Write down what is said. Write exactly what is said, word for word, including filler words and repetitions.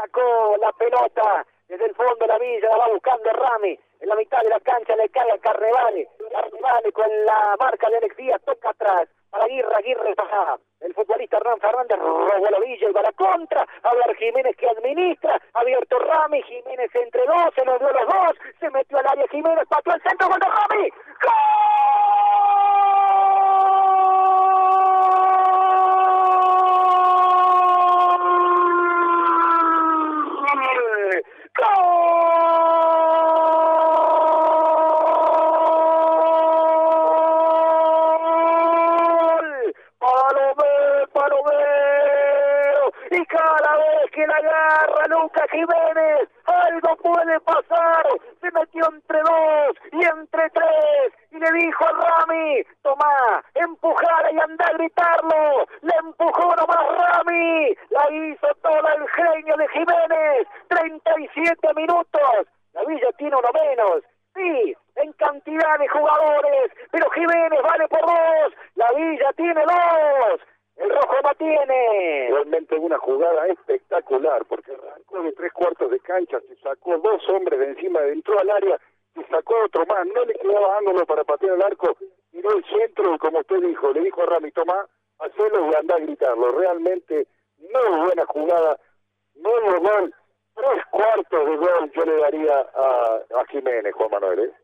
sacó la pelota desde el fondo de la Villa, la va buscando Rami, en la mitad de la cancha le cae a Carnevale, Carnevale con la marca de Alex Díaz, toca atrás, para Aguirre, Aguirre baja, el futbolista Hernán Fernández robó la Villa y va a la contra, a ver Jiménez que administra, abierto Rami, Jiménez entre dos, se los dio los dos, se metió al área Jiménez, pateó al centro, gol de Rami, ¡gol! Y cada vez que la agarra Lucas Jiménez, algo puede pasar. Se metió entre dos y entre tres y le dijo a Rami, tomá, empujala y anda a gritarlo. Le empujó nomás Rami, la hizo toda el genio de Jiménez. treinta y siete minutos, la Villa tiene uno menos. Sí, en cantidad de jugadores, pero Jiménez vale por dos, la Villa tiene dos. El rojo no tiene. Realmente una jugada espectacular, porque arrancó de tres cuartos de cancha, se sacó dos hombres de encima, entró al área, se sacó otro más, no le quedaba ángulo para patear el arco, tiró el centro y como usted dijo, le dijo a Rami, tomá, hacelo y anda a gritarlo. Realmente muy buena jugada, nuevo gol, tres cuartos de gol yo le daría a, a Jiménez, Juan Manuel, ¿eh?